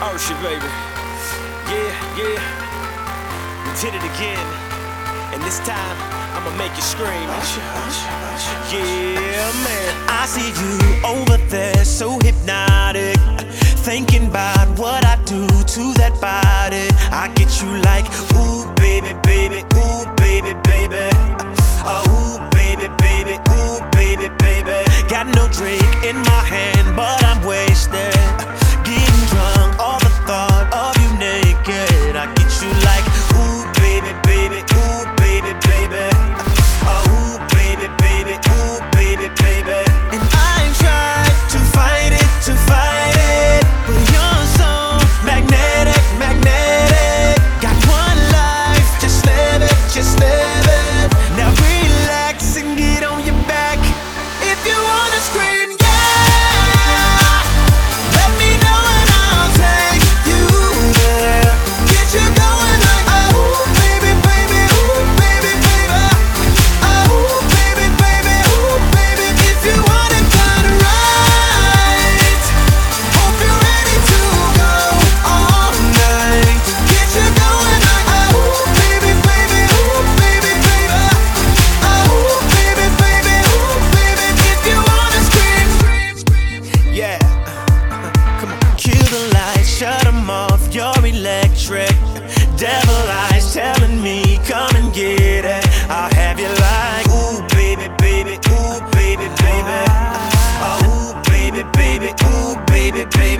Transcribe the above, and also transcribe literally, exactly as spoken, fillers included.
Ursha, baby. Yeah, yeah. We did it again. And this time, I'ma make you scream. Yeah, man. I see you over there, so hypnotic, thinking about what I do to that body. I get you like, ooh, baby, baby, ooh, baby, baby. Oh, ooh, baby, baby, ooh, baby, baby. Got no drink in my hand, but I'm wasted. Getting drunk, all the thought of you naked. I get you like, ooh, baby, baby, ooh, baby, baby. Oh, ooh, baby, baby, ooh, baby, baby. And I tried to fight it, to fight it, but you're so magnetic, magnetic. Got one life, just live it, just live it. Now relax and get on your back. If you wanna scream, yeah, let me know and I'll take you there. Get you going like, oh, baby, baby, ooh, baby, baby. Oh, baby, baby, ooh, baby. If you want it done right, hope you're ready to go all night. Get you going like, oh, baby, baby, ooh, baby, baby. Oh, baby, baby, ooh, baby. If you wanna scream, scream, scream. Yeah. Come on. Kill the lights, shut them off, you're electric. Devil eyes telling me, come and get it. I'll have you like, ooh, baby, baby, ooh, baby, baby. Oh, ooh, baby, baby, ooh, baby, baby.